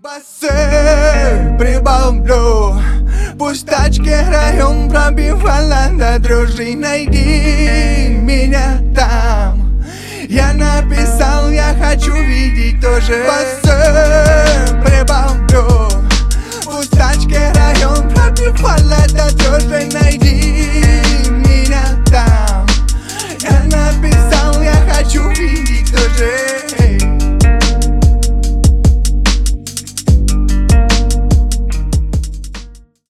Басы прибавлю, пусть тачки район пробивала на дрожжи. Найди меня там. Я написал, я хочу видеть тоже.